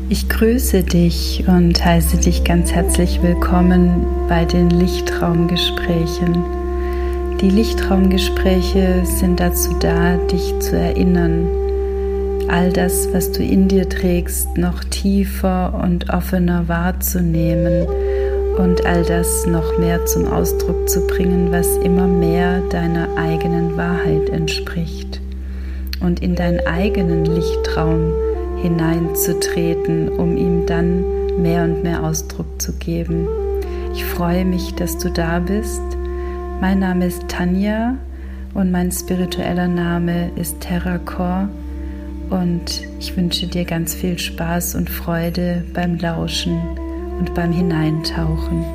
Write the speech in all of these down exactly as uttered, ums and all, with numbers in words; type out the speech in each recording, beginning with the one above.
Ich grüße dich und heiße dich ganz herzlich willkommen bei den Lichtraumgesprächen. Die Lichtraumgespräche sind dazu da, dich zu erinnern, all das, was du in dir trägst, noch tiefer und offener wahrzunehmen und all das noch mehr zum Ausdruck zu bringen, was immer mehr deiner eigenen Wahrheit entspricht und in deinen eigenen Lichtraum hineinzutreten, um ihm dann mehr und mehr Ausdruck zu geben. Ich freue mich, dass du da bist. Mein Name ist Tanja und mein spiritueller Name ist Terracor und ich wünsche dir ganz viel Spaß und Freude beim Lauschen und beim Hineintauchen.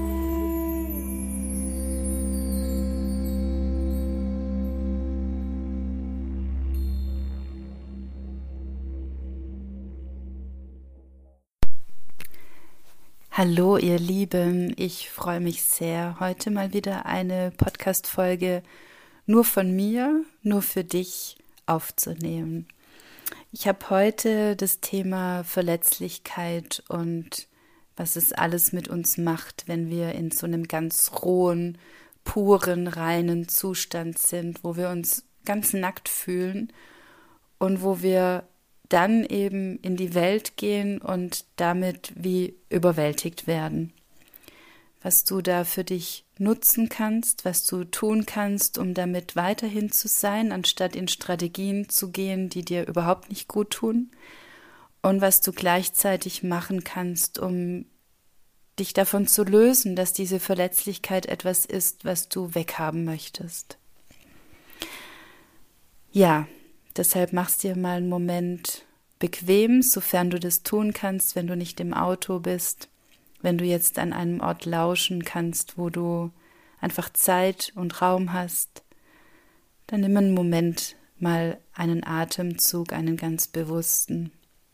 Hallo ihr Lieben, ich freue mich sehr, heute mal wieder eine Podcast-Folge nur von mir, nur für dich aufzunehmen. Ich habe heute das Thema Verletzlichkeit und was es alles mit uns macht, wenn wir in so einem ganz rohen, puren, reinen Zustand sind, wo wir uns ganz nackt fühlen und wo wir dann eben in die Welt gehen und damit wie überwältigt werden. Was du da für dich nutzen kannst, was du tun kannst, um damit weiterhin zu sein, anstatt in Strategien zu gehen, die dir überhaupt nicht gut tun, und was du gleichzeitig machen kannst, um dich davon zu lösen, dass diese Verletzlichkeit etwas ist, was du weghaben möchtest. Ja, deshalb machst dir mal einen Moment bequem, sofern du das tun kannst, wenn du nicht im Auto bist, wenn du jetzt an einem Ort lauschen kannst, wo du einfach Zeit und Raum hast, dann nimm einen Moment mal einen Atemzug, einen ganz bewussten,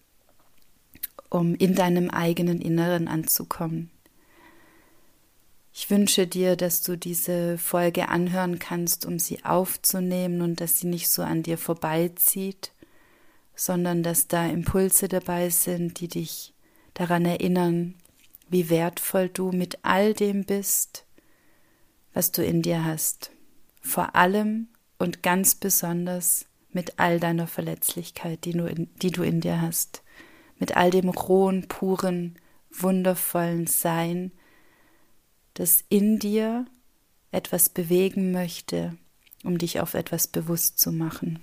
um in deinem eigenen Inneren anzukommen. Ich wünsche dir, dass du diese Folge anhören kannst, um sie aufzunehmen und dass sie nicht so an dir vorbeizieht, sondern dass da Impulse dabei sind, die dich daran erinnern, wie wertvoll du mit all dem bist, was du in dir hast. Vor allem und ganz besonders mit all deiner Verletzlichkeit, die du in, die du in dir hast. Mit all dem rohen, puren, wundervollen Sein, das in dir etwas bewegen möchte, um dich auf etwas bewusst zu machen.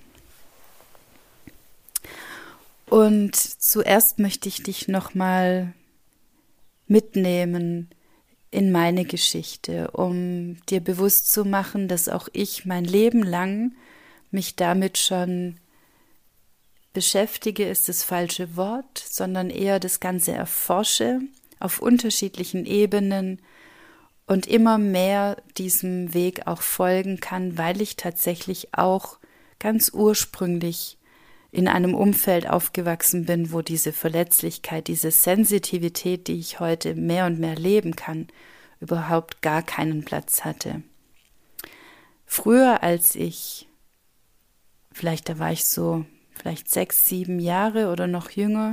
Und zuerst möchte ich dich nochmal mitnehmen in meine Geschichte, um dir bewusst zu machen, dass auch ich mein Leben lang mich damit schon beschäftige, ist das falsche Wort, sondern eher das Ganze erforsche auf unterschiedlichen Ebenen und immer mehr diesem Weg auch folgen kann, weil ich tatsächlich auch ganz ursprünglich in einem Umfeld aufgewachsen bin, wo diese Verletzlichkeit, diese Sensitivität, die ich heute mehr und mehr leben kann, überhaupt gar keinen Platz hatte. Früher, als ich, vielleicht da war ich so, vielleicht sechs, sieben Jahre oder noch jünger,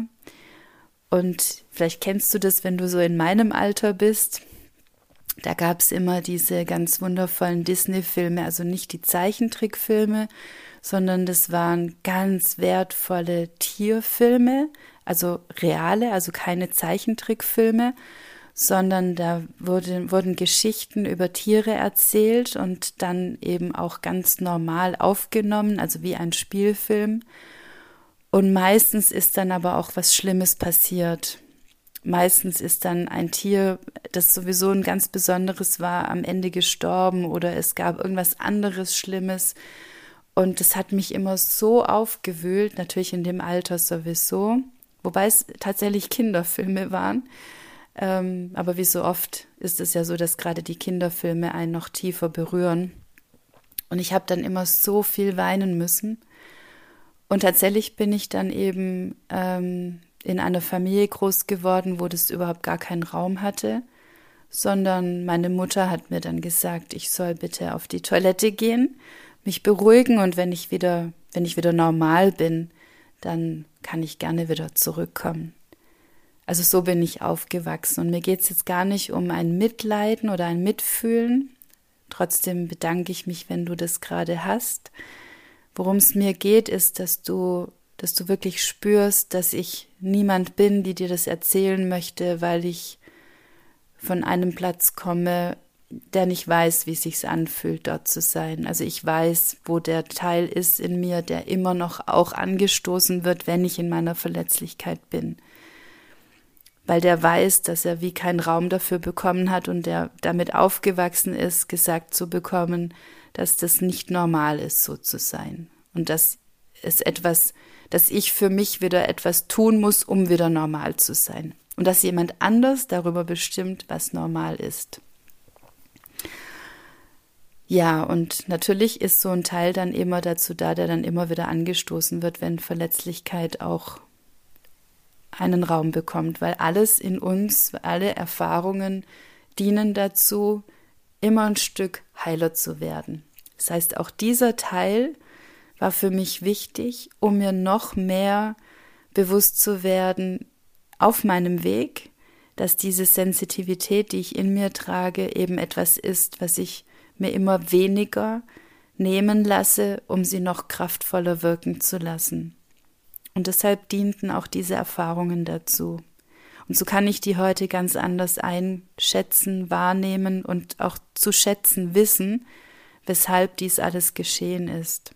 und vielleicht kennst du das, wenn du so in meinem Alter bist, da gab es immer diese ganz wundervollen Disney-Filme, also nicht die Zeichentrickfilme, sondern das waren ganz wertvolle Tierfilme, also reale, also keine Zeichentrickfilme, sondern da wurde, wurden Geschichten über Tiere erzählt und dann eben auch ganz normal aufgenommen, also wie ein Spielfilm. Und meistens ist dann aber auch was Schlimmes passiert. Meistens ist dann ein Tier, das sowieso ein ganz besonderes war, am Ende gestorben oder es gab irgendwas anderes Schlimmes. Und das hat mich immer so aufgewühlt, natürlich in dem Alter sowieso, wobei es tatsächlich Kinderfilme waren. Ähm, aber wie so oft ist es ja so, dass gerade die Kinderfilme einen noch tiefer berühren. Und ich habe dann immer so viel weinen müssen. Und tatsächlich bin ich dann eben ähm, in einer Familie groß geworden, wo das überhaupt gar keinen Raum hatte, sondern meine Mutter hat mir dann gesagt, ich soll bitte auf die Toilette gehen, mich beruhigen und wenn ich wieder, wenn ich wieder normal bin, dann kann ich gerne wieder zurückkommen. Also so bin ich aufgewachsen. Und mir geht es jetzt gar nicht um ein Mitleiden oder ein Mitfühlen. Trotzdem bedanke ich mich, wenn du das gerade hast. Worum es mir geht, ist, dass du, dass du wirklich spürst, dass ich niemand bin, die dir das erzählen möchte, weil ich von einem Platz komme, der nicht weiß, wie es sich anfühlt, dort zu sein. Also ich weiß, wo der Teil ist in mir, der immer noch auch angestoßen wird, wenn ich in meiner Verletzlichkeit bin. Weil der weiß, dass er wie keinen Raum dafür bekommen hat und der damit aufgewachsen ist, gesagt zu bekommen, dass das nicht normal ist, so zu sein. Und dass es etwas, dass ich für mich wieder etwas tun muss, um wieder normal zu sein. Und dass jemand anders darüber bestimmt, was normal ist. Ja, und natürlich ist so ein Teil dann immer dazu da, der dann immer wieder angestoßen wird, wenn Verletzlichkeit auch einen Raum bekommt, weil alles in uns, alle Erfahrungen dienen dazu, immer ein Stück heiler zu werden. Das heißt, auch dieser Teil war für mich wichtig, um mir noch mehr bewusst zu werden auf meinem Weg, dass diese Sensitivität, die ich in mir trage, eben etwas ist, was ich mir immer weniger nehmen lasse, um sie noch kraftvoller wirken zu lassen. Und deshalb dienten auch diese Erfahrungen dazu. Und so kann ich die heute ganz anders einschätzen, wahrnehmen und auch zu schätzen wissen, weshalb dies alles geschehen ist.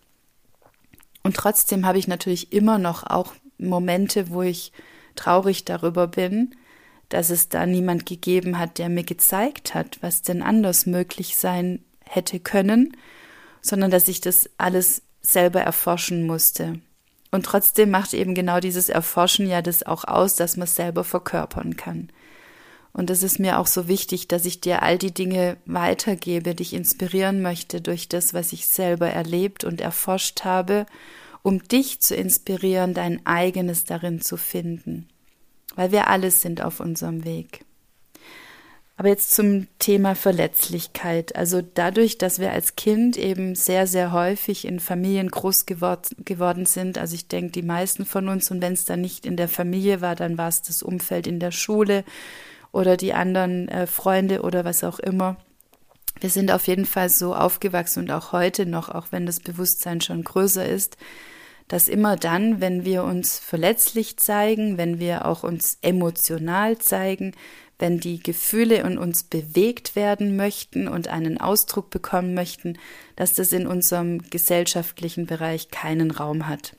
Und trotzdem habe ich natürlich immer noch auch Momente, wo ich traurig darüber bin, dass es da niemand gegeben hat, der mir gezeigt hat, was denn anders möglich sein hätte können, sondern dass ich das alles selber erforschen musste. Und trotzdem macht eben genau dieses Erforschen ja das auch aus, dass man es selber verkörpern kann. Und das ist mir auch so wichtig, dass ich dir all die Dinge weitergebe, dich inspirieren möchte durch das, was ich selber erlebt und erforscht habe, um dich zu inspirieren, dein eigenes darin zu finden. Weil wir alle sind auf unserem Weg. Aber jetzt zum Thema Verletzlichkeit. Also dadurch, dass wir als Kind eben sehr, sehr häufig in Familien groß geword- geworden sind, also ich denke, die meisten von uns, und wenn es dann nicht in der Familie war, dann war es das Umfeld in der Schule oder die anderen äh, Freunde oder was auch immer. Wir sind auf jeden Fall so aufgewachsen und auch heute noch, auch wenn das Bewusstsein schon größer ist, dass immer dann, wenn wir uns verletzlich zeigen, wenn wir auch uns emotional zeigen, wenn die Gefühle in uns bewegt werden möchten und einen Ausdruck bekommen möchten, dass das in unserem gesellschaftlichen Bereich keinen Raum hat.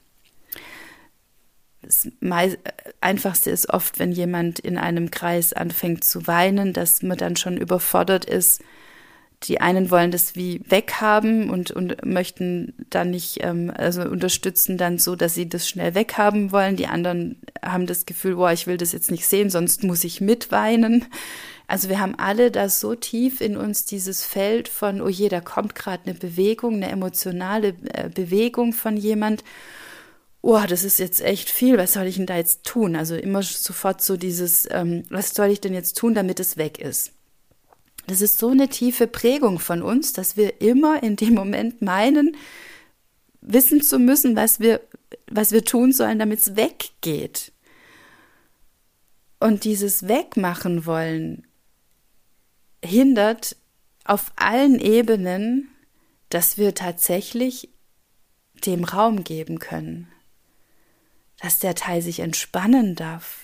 Das Einfachste ist oft, wenn jemand in einem Kreis anfängt zu weinen, dass man dann schon überfordert ist. Die einen wollen das wie weghaben und, und möchten dann nicht, ähm, also unterstützen dann so, dass sie das schnell weghaben wollen. Die anderen haben das Gefühl, boah, ich will das jetzt nicht sehen, sonst muss ich mitweinen. Also wir haben alle da so tief in uns dieses Feld von, oh je, da kommt gerade eine Bewegung, eine emotionale äh, Bewegung von jemand. Oh, das ist jetzt echt viel, was soll ich denn da jetzt tun? Also immer sofort so dieses, ähm, was soll ich denn jetzt tun, damit es weg ist? Das ist so eine tiefe Prägung von uns, dass wir immer in dem Moment meinen, wissen zu müssen, was wir, was wir tun sollen, damit es weggeht. Und dieses Wegmachen wollen hindert auf allen Ebenen, dass wir tatsächlich dem Raum geben können, dass der Teil sich entspannen darf.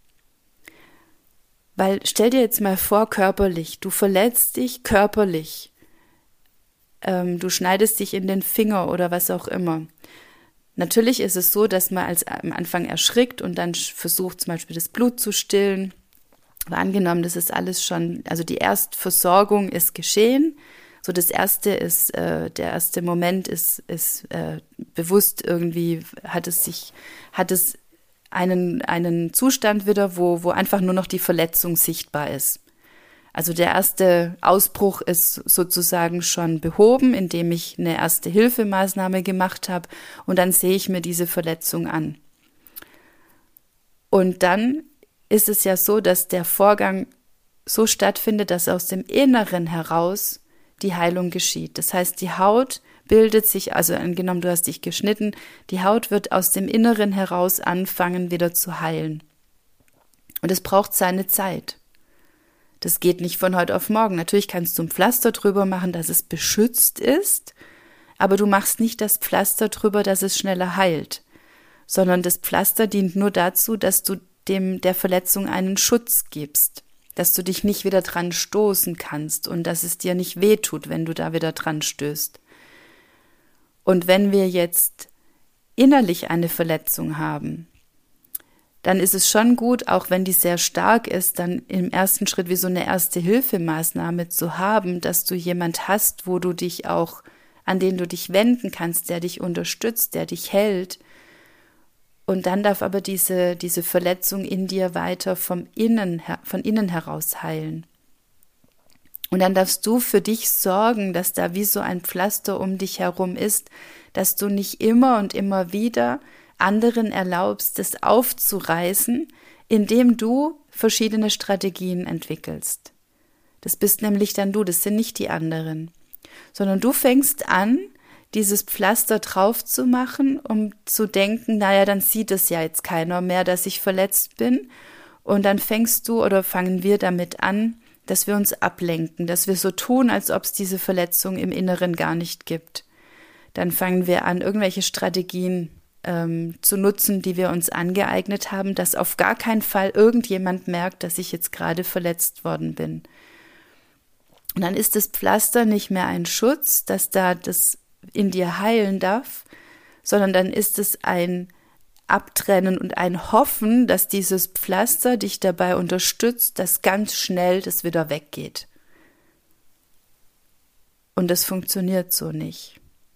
Weil stell dir jetzt mal vor, körperlich, du verletzt dich körperlich, ähm, du schneidest dich in den Finger oder was auch immer. Natürlich ist es so, dass man als am Anfang erschrickt und dann versucht zum Beispiel das Blut zu stillen. Aber angenommen, das ist alles schon, also die Erstversorgung ist geschehen. So das erste ist, äh, der erste Moment ist, ist äh, bewusst irgendwie, hat es sich, hat es einen, einen Zustand wieder, wo, wo einfach nur noch die Verletzung sichtbar ist. Also der erste Ausbruch ist sozusagen schon behoben, indem ich eine erste Hilfemaßnahme gemacht habe und dann sehe ich mir diese Verletzung an. Und dann ist es ja so, dass der Vorgang so stattfindet, dass aus dem Inneren heraus die Heilung geschieht. Das heißt, die Haut bildet sich, also angenommen, du hast dich geschnitten, die Haut wird aus dem Inneren heraus anfangen, wieder zu heilen. Und es braucht seine Zeit. Das geht nicht von heute auf morgen. Natürlich kannst du ein Pflaster drüber machen, dass es beschützt ist, aber du machst nicht das Pflaster drüber, dass es schneller heilt, sondern das Pflaster dient nur dazu, dass du dem der Verletzung einen Schutz gibst, dass du dich nicht wieder dran stoßen kannst und dass es dir nicht wehtut, wenn du da wieder dran stößt. Und wenn wir jetzt innerlich eine Verletzung haben, dann ist es schon gut, auch wenn die sehr stark ist, dann im ersten Schritt wie so eine Erste-Hilfe-Maßnahme zu haben, dass du jemand hast, wo du dich auch, an den du dich wenden kannst, der dich unterstützt, der dich hält. Und dann darf aber diese, diese Verletzung in dir weiter vom Innen, von innen heraus heilen. Und dann darfst du für dich sorgen, dass da wie so ein Pflaster um dich herum ist, dass du nicht immer und immer wieder anderen erlaubst, das aufzureißen, indem du verschiedene Strategien entwickelst. Das bist nämlich dann du, das sind nicht die anderen. Sondern du fängst an, dieses Pflaster drauf zu machen, um zu denken, naja, dann sieht es ja jetzt keiner mehr, dass ich verletzt bin. Und dann fängst du oder fangen wir damit an, dass wir uns ablenken, dass wir so tun, als ob es diese Verletzung im Inneren gar nicht gibt. Dann fangen wir an, irgendwelche Strategien ähm, zu nutzen, die wir uns angeeignet haben, dass auf gar keinen Fall irgendjemand merkt, dass ich jetzt gerade verletzt worden bin. Und dann ist das Pflaster nicht mehr ein Schutz, dass da das in dir heilen darf, sondern dann ist es ein Abtrennen und ein Hoffen, dass dieses Pflaster dich dabei unterstützt, dass ganz schnell das wieder weggeht. Und das funktioniert so nicht.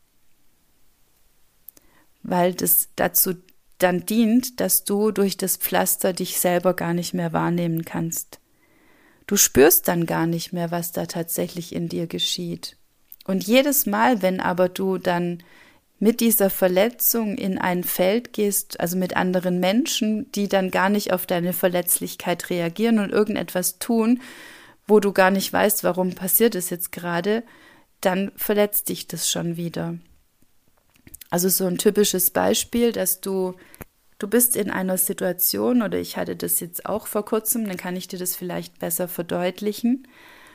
Weil das dazu dann dient, dass du durch das Pflaster dich selber gar nicht mehr wahrnehmen kannst. Du spürst dann gar nicht mehr, was da tatsächlich in dir geschieht. Und jedes Mal, wenn aber du dann mit dieser Verletzung in ein Feld gehst, also mit anderen Menschen, die dann gar nicht auf deine Verletzlichkeit reagieren und irgendetwas tun, wo du gar nicht weißt, warum passiert es jetzt gerade, dann verletzt dich das schon wieder. Also so ein typisches Beispiel, dass du, du bist in einer Situation, oder ich hatte das jetzt auch vor kurzem, dann kann ich dir das vielleicht besser verdeutlichen.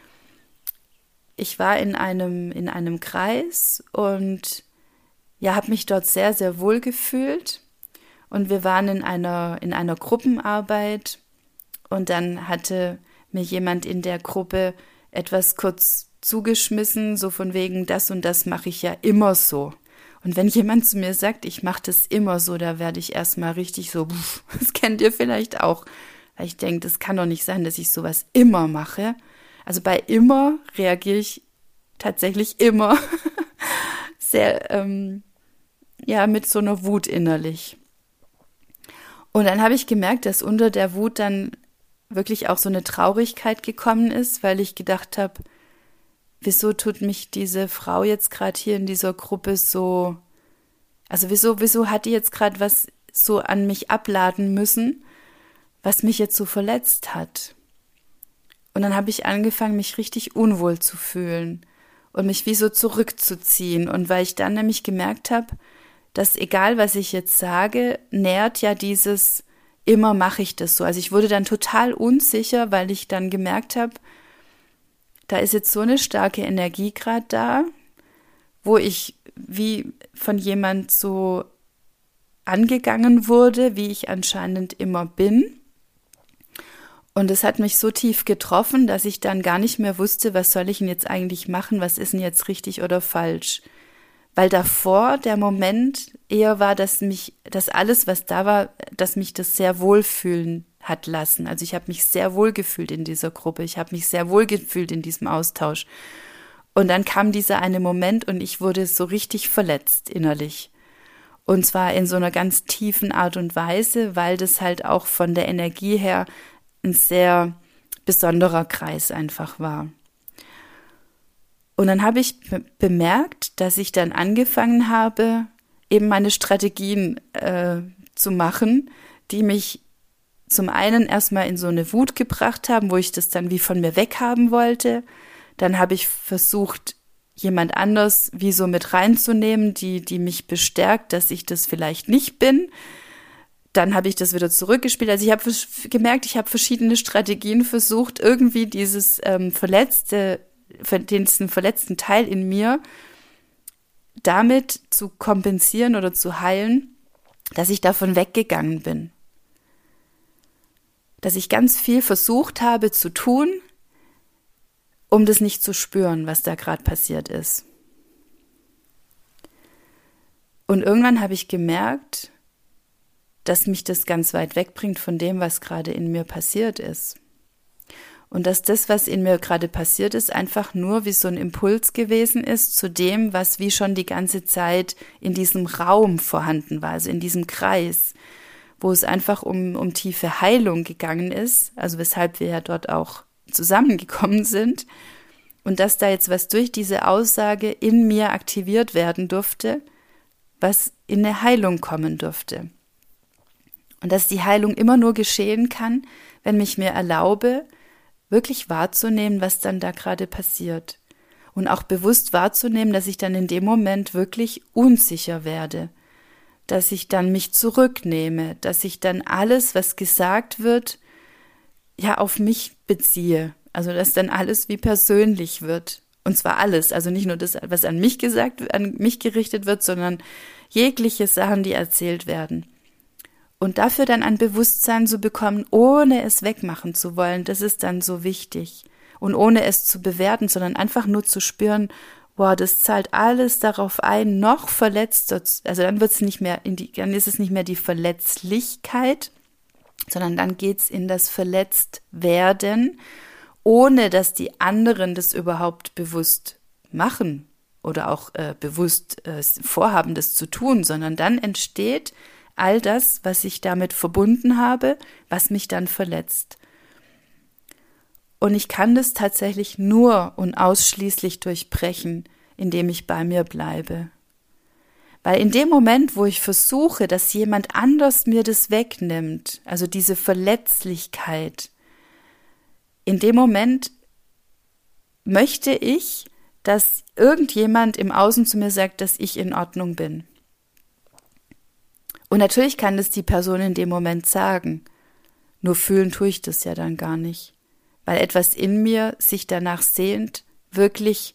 Ich war in einem, in einem Kreis und ja, habe mich dort sehr, sehr wohl gefühlt. Und wir waren in einer, in einer Gruppenarbeit und dann hatte mir jemand in der Gruppe etwas kurz zugeschmissen, so von wegen, das und das mache ich ja immer so. Und wenn jemand zu mir sagt, ich mache das immer so, da werde ich erstmal richtig so, pff, das kennt ihr vielleicht auch. Weil ich denke, das kann doch nicht sein, dass ich sowas immer mache. Also bei immer reagiere ich tatsächlich immer sehr, ähm, ja, mit so einer Wut innerlich. Und dann habe ich gemerkt, dass unter der Wut dann wirklich auch so eine Traurigkeit gekommen ist, weil ich gedacht habe, wieso tut mich diese Frau jetzt gerade hier in dieser Gruppe so, also wieso, wieso hat die jetzt gerade was so an mich abladen müssen, was mich jetzt so verletzt hat? Und dann habe ich angefangen, mich richtig unwohl zu fühlen und mich wie so zurückzuziehen. Und weil ich dann nämlich gemerkt habe, dass egal, was ich jetzt sage, nährt ja dieses, immer mache ich das so. Also ich wurde dann total unsicher, weil ich dann gemerkt habe, da ist jetzt so eine starke Energie gerade da, wo ich wie von jemand so angegangen wurde, wie ich anscheinend immer bin. Und es hat mich so tief getroffen, dass ich dann gar nicht mehr wusste, was soll ich denn jetzt eigentlich machen, was ist denn jetzt richtig oder falsch. Weil davor der Moment eher war, dass mich, dass alles, was da war, dass mich das sehr wohlfühlen hat lassen. Also ich habe mich sehr wohl gefühlt in dieser Gruppe, ich habe mich sehr wohl gefühlt in diesem Austausch. Und dann kam dieser eine Moment und ich wurde so richtig verletzt innerlich. Und zwar in so einer ganz tiefen Art und Weise, weil das halt auch von der Energie her ein sehr besonderer Kreis einfach war. Und dann habe ich be- bemerkt, dass ich dann angefangen habe, eben meine Strategien äh, zu machen, die mich zum einen erstmal in so eine Wut gebracht haben, wo ich das dann wie von mir weghaben wollte. Dann habe ich versucht, jemand anders wie so mit reinzunehmen, die, die mich bestärkt, dass ich das vielleicht nicht bin. dann habe ich das wieder zurückgespielt. Also ich habe gemerkt, ich habe verschiedene Strategien versucht, irgendwie dieses ähm, verletzte, diesen verletzten Teil in mir damit zu kompensieren oder zu heilen, dass ich davon weggegangen bin. Dass ich ganz viel versucht habe zu tun, um das nicht zu spüren, was da gerade passiert ist. Und irgendwann habe ich gemerkt, dass mich das ganz weit wegbringt von dem, was gerade in mir passiert ist. Und dass das, was in mir gerade passiert ist, einfach nur wie so ein Impuls gewesen ist zu dem, was wie schon die ganze Zeit in diesem Raum vorhanden war, also in diesem Kreis, wo es einfach um, um tiefe Heilung gegangen ist, also weshalb wir ja dort auch zusammengekommen sind. Und dass da jetzt was durch diese Aussage in mir aktiviert werden durfte, was in eine Heilung kommen durfte. Und dass die Heilung immer nur geschehen kann, wenn ich mir erlaube, wirklich wahrzunehmen, was dann da gerade passiert. Und auch bewusst wahrzunehmen, dass ich dann in dem Moment wirklich unsicher werde. Dass ich dann mich zurücknehme, dass ich dann alles, was gesagt wird, ja auf mich beziehe. Also dass dann alles wie persönlich wird. Und zwar alles, also nicht nur das, was an mich gesagt, an mich gerichtet wird, sondern jegliche Sachen, die erzählt werden. Und dafür dann ein Bewusstsein zu bekommen, ohne es wegmachen zu wollen, das ist dann so wichtig. Und ohne es zu bewerten, sondern einfach nur zu spüren, wow, das zahlt alles darauf ein, noch verletzter, also dann wird's nicht mehr in die, dann ist es nicht mehr die Verletzlichkeit, sondern dann geht's in das Verletztwerden, ohne dass die anderen das überhaupt bewusst machen oder auch äh, bewusst äh, vorhaben, das zu tun, sondern dann entsteht all das, was ich damit verbunden habe, was mich dann verletzt. Und ich kann das tatsächlich nur und ausschließlich durchbrechen, indem ich bei mir bleibe. Weil in dem Moment, wo ich versuche, dass jemand anders mir das wegnimmt, also diese Verletzlichkeit, in dem Moment möchte ich, dass irgendjemand im Außen zu mir sagt, dass ich in Ordnung bin. Und natürlich kann das die Person in dem Moment sagen, nur fühlen tue ich das ja dann gar nicht, weil etwas in mir sich danach sehnt, wirklich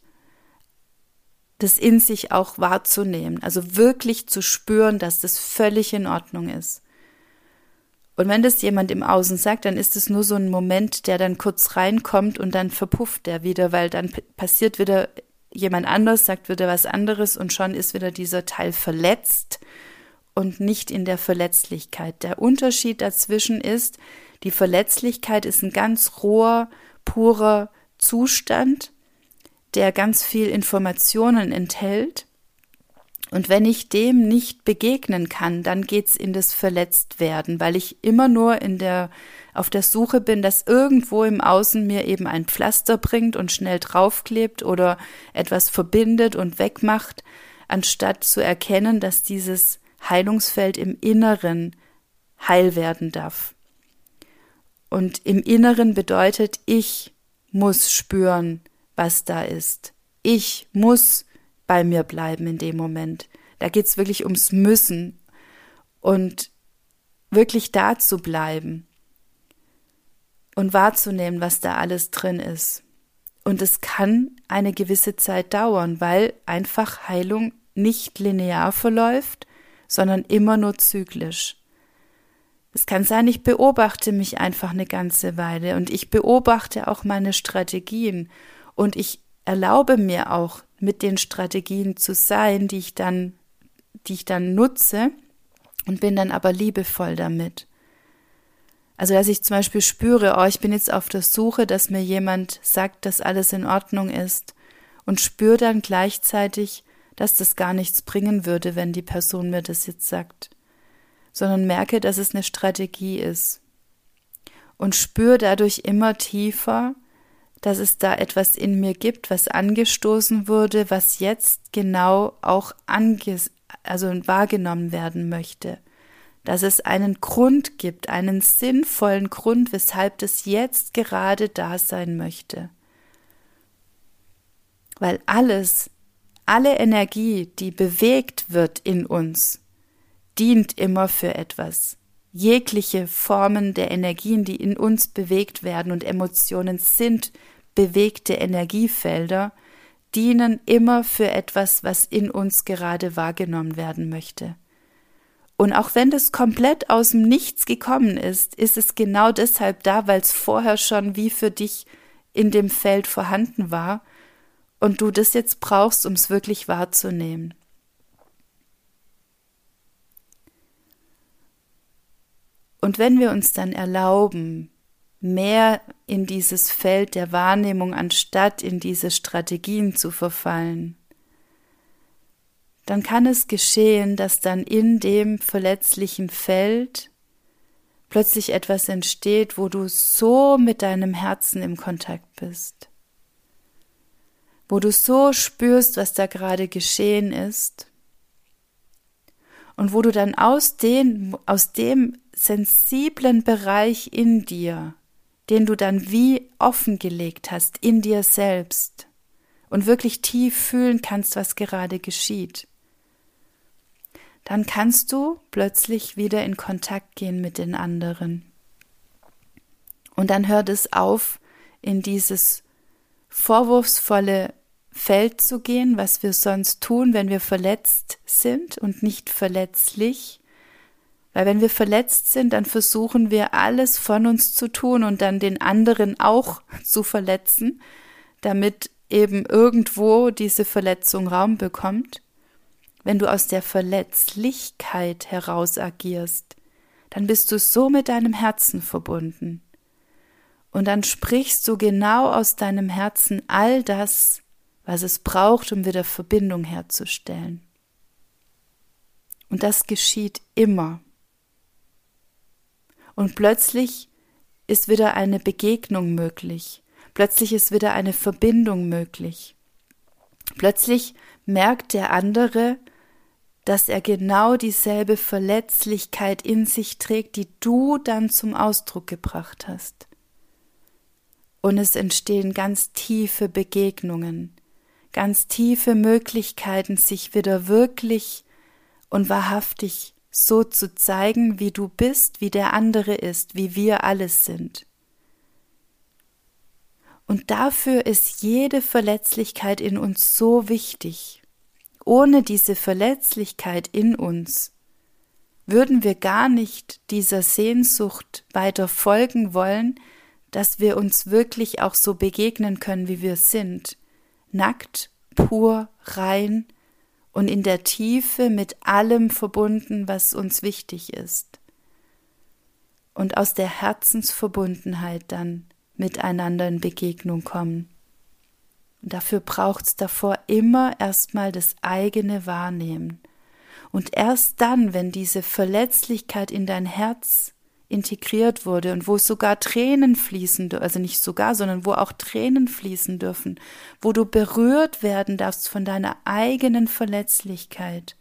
das in sich auch wahrzunehmen, also wirklich zu spüren, dass das völlig in Ordnung ist. Und wenn das jemand im Außen sagt, dann ist es nur so ein Moment, der dann kurz reinkommt und dann verpufft der wieder, weil dann passiert wieder jemand anders, sagt wieder was anderes und schon ist wieder dieser Teil verletzt und nicht in der Verletzlichkeit. Der Unterschied dazwischen ist, die Verletzlichkeit ist ein ganz roher, purer Zustand, der ganz viel Informationen enthält. Und wenn ich dem nicht begegnen kann, dann geht's in das Verletztwerden, weil ich immer nur in der, auf der Suche bin, dass irgendwo im Außen mir eben ein Pflaster bringt und schnell draufklebt oder etwas verbindet und wegmacht, anstatt zu erkennen, dass dieses Heilungsfeld im Inneren heil werden darf. Und im Inneren bedeutet, ich muss spüren, was da ist. Ich muss bei mir bleiben in dem Moment. Da geht's wirklich ums Müssen und wirklich da zu bleiben und wahrzunehmen, was da alles drin ist. Und es kann eine gewisse Zeit dauern, weil einfach Heilung nicht linear verläuft, sondern immer nur zyklisch. Es kann sein, ich beobachte mich einfach eine ganze Weile und ich beobachte auch meine Strategien und ich erlaube mir auch, mit den Strategien zu sein, die ich dann, die ich dann nutze und bin dann aber liebevoll damit. Also, dass ich zum Beispiel spüre, oh, ich bin jetzt auf der Suche, dass mir jemand sagt, dass alles in Ordnung ist und spüre dann gleichzeitig, dass das gar nichts bringen würde, wenn die Person mir das jetzt sagt, sondern merke, dass es eine Strategie ist und spüre dadurch immer tiefer, dass es da etwas in mir gibt, was angestoßen wurde, was jetzt genau auch ange- also wahrgenommen werden möchte. Dass es einen Grund gibt, einen sinnvollen Grund, weshalb das jetzt gerade da sein möchte. Weil alles, alle Energie, die bewegt wird in uns, dient immer für etwas. jegliche Formen der Energien, die in uns bewegt werden, und Emotionen sind bewegte Energiefelder, dienen immer für etwas, was in uns gerade wahrgenommen werden möchte. Und auch wenn das komplett aus dem Nichts gekommen ist, ist es genau deshalb da, weil es vorher schon wie für dich in dem Feld vorhanden war und du das jetzt brauchst, um es wirklich wahrzunehmen. Und wenn wir uns dann erlauben, mehr in dieses Feld der Wahrnehmung anstatt in diese Strategien zu verfallen, dann kann es geschehen, dass dann in dem verletzlichen Feld plötzlich etwas entsteht, wo du so mit deinem Herzen im Kontakt bist, wo du so spürst, was da gerade geschehen ist, und wo du dann aus, den, aus dem sensiblen Bereich in dir, den du dann wie offengelegt hast in dir selbst und wirklich tief fühlen kannst, was gerade geschieht, dann kannst du plötzlich wieder in Kontakt gehen mit den anderen. Und dann hört es auf, in dieses vorwurfsvolle Feld zu gehen, was wir sonst tun, wenn wir verletzt sind und nicht verletzlich. Weil wenn wir verletzt sind, dann versuchen wir alles von uns zu tun und dann den anderen auch zu verletzen, damit eben irgendwo diese Verletzung Raum bekommt. Wenn du aus der Verletzlichkeit heraus agierst, dann bist du so mit deinem Herzen verbunden. Und dann sprichst du genau aus deinem Herzen all das, was es braucht, um wieder Verbindung herzustellen. Und das geschieht immer. Und plötzlich ist wieder eine Begegnung möglich. Plötzlich ist wieder eine Verbindung möglich. Plötzlich merkt der andere, dass er genau dieselbe Verletzlichkeit in sich trägt, die du dann zum Ausdruck gebracht hast. Und es entstehen ganz tiefe Begegnungen, ganz tiefe Möglichkeiten, sich wieder wirklich und wahrhaftig so zu zeigen, wie du bist, wie der andere ist, wie wir alles sind. Und dafür ist jede Verletzlichkeit in uns so wichtig. Ohne diese Verletzlichkeit in uns würden wir gar nicht dieser Sehnsucht weiter folgen wollen, dass wir uns wirklich auch so begegnen können, wie wir sind. Nackt, pur, rein und in der Tiefe mit allem verbunden, was uns wichtig ist. Und aus der Herzensverbundenheit dann miteinander in Begegnung kommen. Und dafür braucht es davor immer erstmal das eigene Wahrnehmen. Und erst dann, wenn diese Verletzlichkeit in dein Herz integriert wurde und wo sogar Tränen fließen, also nicht sogar, sondern wo auch Tränen fließen dürfen, wo du berührt werden darfst von deiner eigenen Verletzlichkeit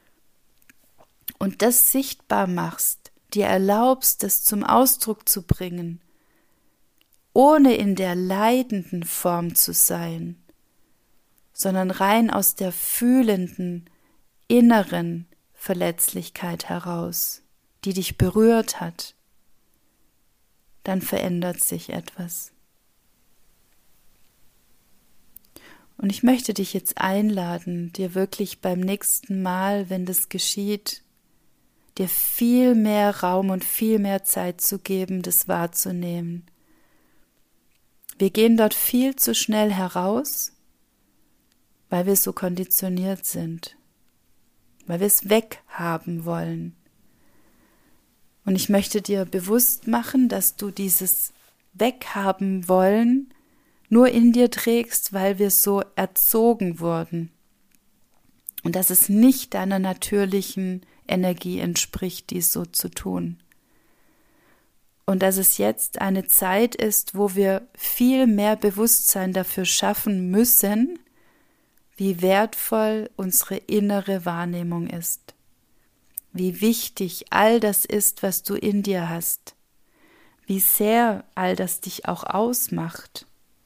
und das sichtbar machst, dir erlaubst, das zum Ausdruck zu bringen, ohne in der leidenden Form zu sein, sondern rein aus der fühlenden, inneren Verletzlichkeit heraus, die dich berührt hat, dann verändert sich etwas. Und ich möchte dich jetzt einladen, dir wirklich beim nächsten Mal, wenn das geschieht, dir viel mehr Raum und viel mehr Zeit zu geben, das wahrzunehmen. Wir gehen dort viel zu schnell heraus, weil wir so konditioniert sind, weil wir es weghaben wollen. Und ich möchte dir bewusst machen, dass du dieses Weghaben wollen nur in dir trägst, weil wir so erzogen wurden. Und dass es nicht deiner natürlichen Energie entspricht, dies so zu tun. Und dass es jetzt eine Zeit ist, wo wir viel mehr Bewusstsein dafür schaffen müssen, wie wertvoll unsere innere Wahrnehmung ist. Wie wichtig all das ist, was du in dir hast. Wie sehr all das dich auch ausmacht.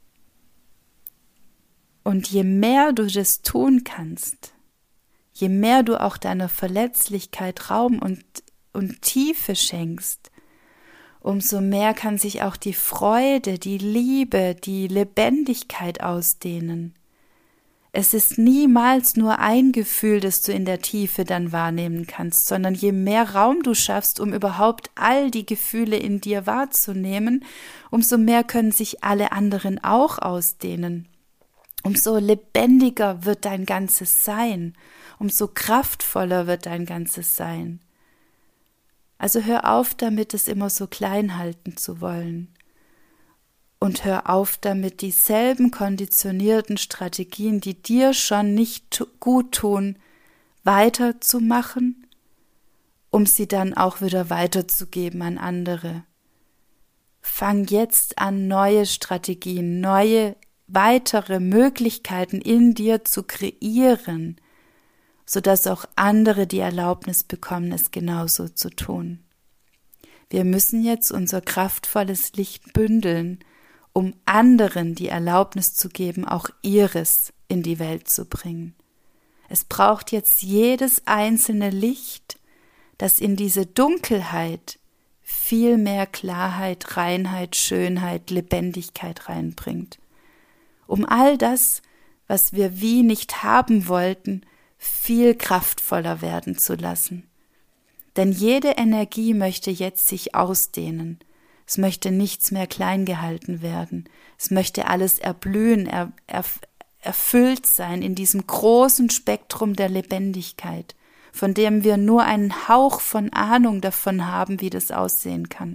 Und je mehr du das tun kannst, je mehr du auch deiner Verletzlichkeit Raum und und Tiefe schenkst, umso mehr kann sich auch die Freude, die Liebe, die Lebendigkeit ausdehnen. Es ist niemals nur ein Gefühl, das du in der Tiefe dann wahrnehmen kannst, sondern je mehr Raum du schaffst, um überhaupt all die Gefühle in dir wahrzunehmen, umso mehr können sich alle anderen auch ausdehnen. Umso lebendiger wird dein ganzes Sein, umso kraftvoller wird dein ganzes Sein. Also hör auf damit, es immer so klein halten zu wollen. Und hör auf damit, dieselben konditionierten Strategien, die dir schon nicht gut tun, weiterzumachen, um sie dann auch wieder weiterzugeben an andere. Fang jetzt an, neue Strategien, neue, weitere Möglichkeiten in dir zu kreieren, sodass auch andere die Erlaubnis bekommen, es genauso zu tun. Wir müssen jetzt unser kraftvolles Licht bündeln, um anderen die Erlaubnis zu geben, auch ihres in die Welt zu bringen. Es braucht jetzt jedes einzelne Licht, das in diese Dunkelheit viel mehr Klarheit, Reinheit, Schönheit, Lebendigkeit reinbringt. Um all das, was wir wie nicht haben wollten, viel kraftvoller werden zu lassen. Denn jede Energie möchte jetzt sich ausdehnen. Es möchte nichts mehr klein gehalten werden. Es möchte alles erblühen, er, er, erfüllt sein in diesem großen Spektrum der Lebendigkeit, von dem wir nur einen Hauch von Ahnung davon haben, wie das aussehen kann.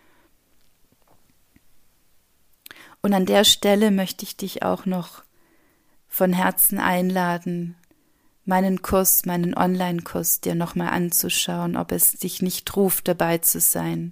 Und an der Stelle möchte ich dich auch noch von Herzen einladen, meinen Kurs, meinen Online-Kurs dir nochmal anzuschauen, ob es dich nicht ruft, dabei zu sein.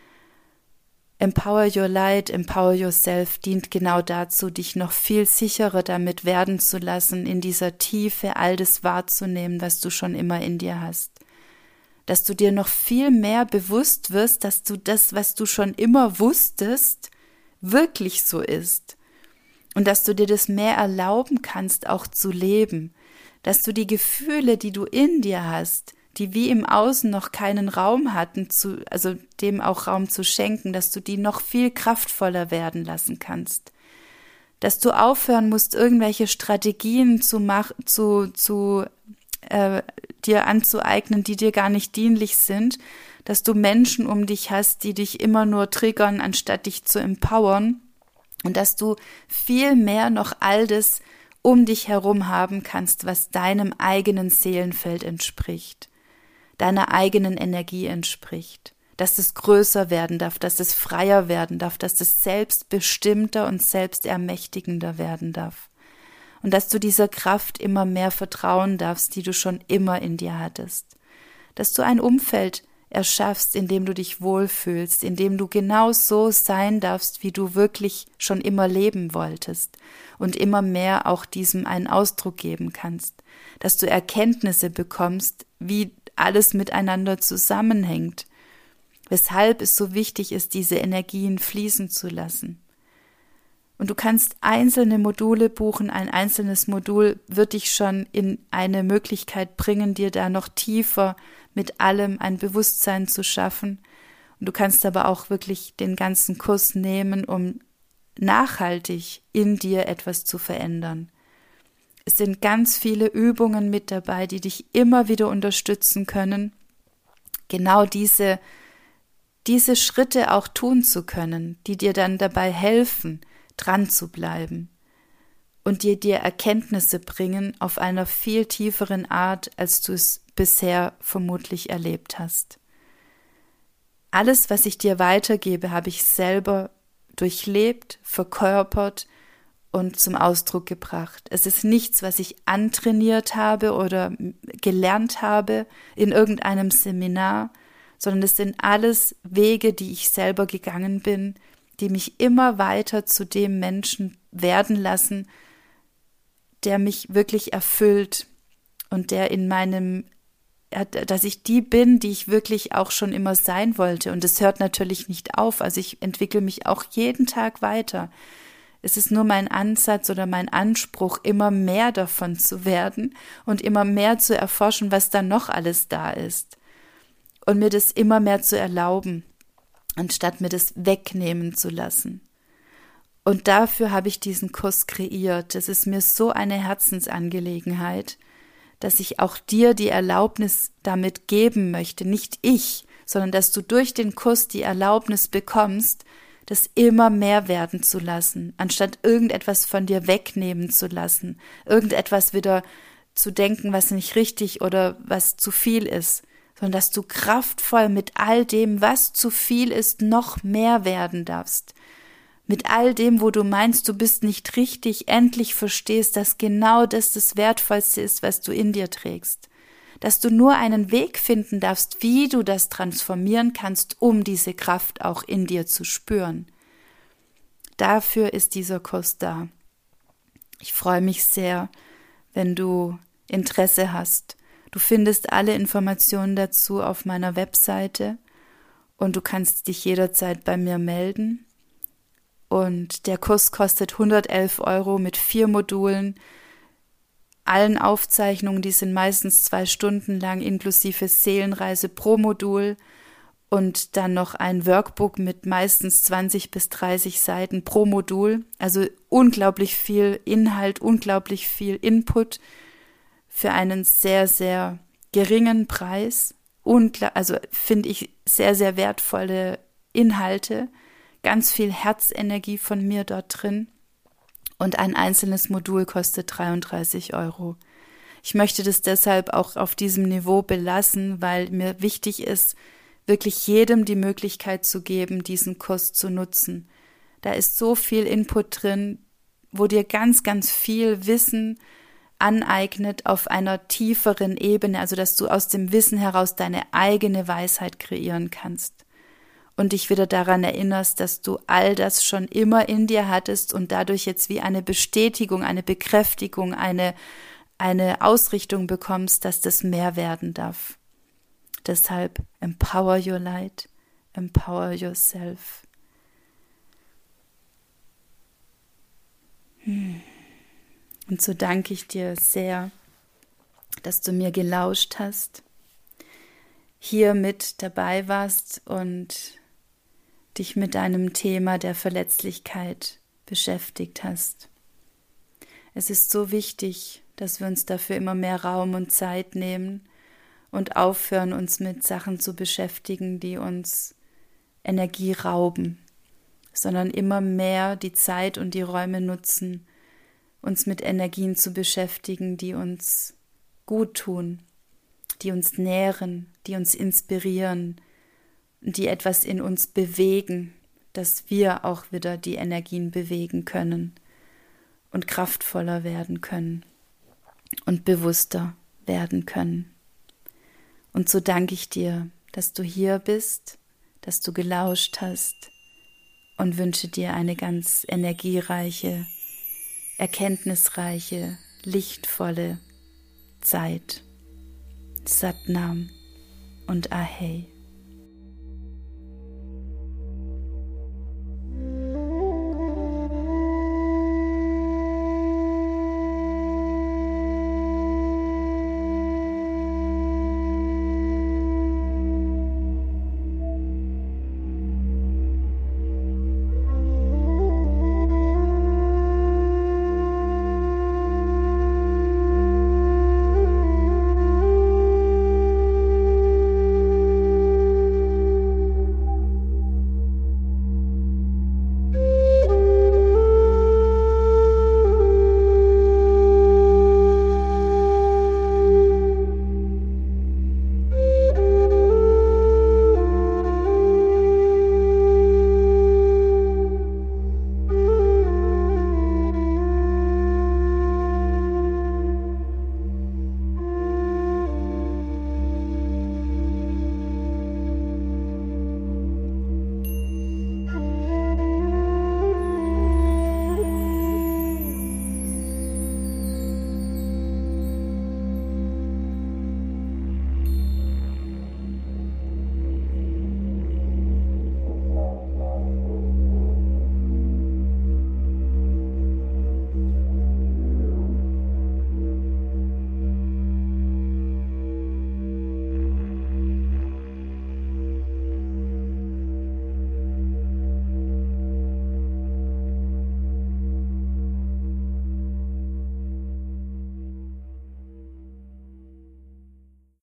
Empower Your Light, Empower Yourself dient genau dazu, dich noch viel sicherer damit werden zu lassen, in dieser Tiefe all das wahrzunehmen, was du schon immer in dir hast. Dass du dir noch viel mehr bewusst wirst, dass du das, was du schon immer wusstest, wirklich so ist. Und dass du dir das mehr erlauben kannst, auch zu leben. Dass du die Gefühle, die du in dir hast, die wie im Außen noch keinen Raum hatten, zu, also dem auch Raum zu schenken, dass du die noch viel kraftvoller werden lassen kannst. Dass du aufhören musst, irgendwelche Strategien zu machen, zu, zu äh, dir anzueignen, die dir gar nicht dienlich sind, dass du Menschen um dich hast, die dich immer nur triggern, anstatt dich zu empowern, und dass du viel mehr noch all das um dich herum haben kannst, was deinem eigenen Seelenfeld entspricht, deiner eigenen Energie entspricht, dass es größer werden darf, dass es freier werden darf, dass es selbstbestimmter und selbstermächtigender werden darf und dass du dieser Kraft immer mehr vertrauen darfst, die du schon immer in dir hattest, dass du ein Umfeld erschaffst, in dem du dich wohlfühlst, in dem du genau so sein darfst, wie du wirklich schon immer leben wolltest und immer mehr auch diesem einen Ausdruck geben kannst, dass du Erkenntnisse bekommst, wie alles miteinander zusammenhängt, weshalb es so wichtig ist, diese Energien fließen zu lassen. Und du kannst einzelne Module buchen, ein einzelnes Modul wird dich schon in eine Möglichkeit bringen, dir da noch tiefer mit allem ein Bewusstsein zu schaffen. Und du kannst aber auch wirklich den ganzen Kurs nehmen, um nachhaltig in dir etwas zu verändern. Es sind ganz viele Übungen mit dabei, die dich immer wieder unterstützen können, genau diese, diese Schritte auch tun zu können, die dir dann dabei helfen, dran zu bleiben und dir dir Erkenntnisse bringen auf einer viel tieferen Art, als du es bisher vermutlich erlebt hast. Alles, was ich dir weitergebe, habe ich selber durchlebt, verkörpert und zum Ausdruck gebracht. Es ist nichts, was ich antrainiert habe oder gelernt habe in irgendeinem Seminar, sondern es sind alles Wege, die ich selber gegangen bin, die mich immer weiter zu dem Menschen werden lassen, der mich wirklich erfüllt und der in meinem, dass ich die bin, die ich wirklich auch schon immer sein wollte. Und es hört natürlich nicht auf. Also ich entwickle mich auch jeden Tag weiter. Es ist nur mein Ansatz oder mein Anspruch, immer mehr davon zu werden und immer mehr zu erforschen, was da noch alles da ist. und mir das immer mehr zu erlauben, anstatt mir das wegnehmen zu lassen. Und dafür habe ich diesen Kurs kreiert. Das ist mir so eine Herzensangelegenheit, dass ich auch dir die Erlaubnis damit geben möchte, nicht ich, sondern dass du durch den Kurs die Erlaubnis bekommst, das immer mehr werden zu lassen, anstatt irgendetwas von dir wegnehmen zu lassen, irgendetwas wieder zu denken, was nicht richtig oder was zu viel ist, sondern dass du kraftvoll mit all dem, was zu viel ist, noch mehr werden darfst. Mit all dem, wo du meinst, du bist nicht richtig, endlich verstehst, dass genau das das Wertvollste ist, was du in dir trägst. Dass du nur einen Weg finden darfst, wie du das transformieren kannst, um diese Kraft auch in dir zu spüren. Dafür ist dieser Kurs da. Ich freue mich sehr, wenn du Interesse hast. Du findest alle Informationen dazu auf meiner Webseite und du kannst dich jederzeit bei mir melden. Und der Kurs kostet hundertelf Euro mit vier Modulen, allen Aufzeichnungen, die sind meistens zwei Stunden lang, inklusive Seelenreise pro Modul und dann noch ein Workbook mit meistens zwanzig bis dreißig Seiten pro Modul. Also unglaublich viel Inhalt, unglaublich viel Input für einen sehr, sehr geringen Preis. Ungla- also finde ich sehr, sehr wertvolle Inhalte. Ganz viel Herzenergie von mir dort drin und ein einzelnes Modul kostet dreiunddreißig Euro. Ich möchte das deshalb auch auf diesem Niveau belassen, weil mir wichtig ist, wirklich jedem die Möglichkeit zu geben, diesen Kurs zu nutzen. Da ist so viel Input drin, wo dir ganz, ganz viel Wissen aneignet auf einer tieferen Ebene, also dass du aus dem Wissen heraus deine eigene Weisheit kreieren kannst. Und dich wieder daran erinnerst, dass du all das schon immer in dir hattest und dadurch jetzt wie eine Bestätigung, eine Bekräftigung, eine, eine Ausrichtung bekommst, dass das mehr werden darf. Deshalb empower your light, empower yourself. Und so danke ich dir sehr, dass du mir gelauscht hast, hier mit dabei warst und dich mit deinem Thema der Verletzlichkeit beschäftigt hast. Es ist so wichtig, dass wir uns dafür immer mehr Raum und Zeit nehmen und aufhören, uns mit Sachen zu beschäftigen, die uns Energie rauben, sondern immer mehr die Zeit und die Räume nutzen, uns mit Energien zu beschäftigen, die uns gut tun, die uns nähren, die uns inspirieren, die etwas in uns bewegen, dass wir auch wieder die Energien bewegen können und kraftvoller werden können und bewusster werden können. Und so danke ich dir, dass du hier bist, dass du gelauscht hast und wünsche dir eine ganz energiereiche, erkenntnisreiche, lichtvolle Zeit. Satnam und Ahey.